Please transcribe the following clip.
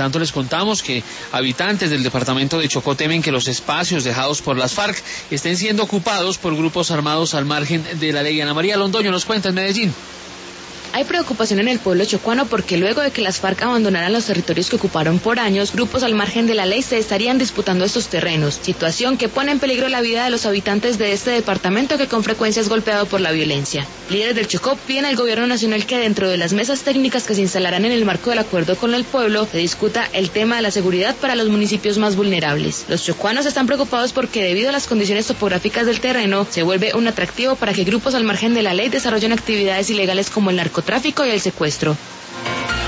tanto, les contamos que habitantes del departamento de Chocó temen que los espacios dejados por las FARC estén siendo ocupados por grupos armados al margen de la ley. Ana María Londoño nos cuenta en Medellín. Hay preocupación en el pueblo chocuano porque luego de que las FARC abandonaran los territorios que ocuparon por años, grupos al margen de la ley se estarían disputando estos terrenos, situación que pone en peligro la vida de los habitantes de este departamento que con frecuencia es golpeado por la violencia. Líderes del Chocó piden al gobierno nacional que dentro de las mesas técnicas que se instalarán en el marco del acuerdo con el pueblo, se discuta el tema de la seguridad para los municipios más vulnerables. Los chocuanos están preocupados porque debido a las condiciones topográficas del terreno, se vuelve un atractivo para que grupos al margen de la ley desarrollen actividades ilegales como el narcotráfico y el secuestro.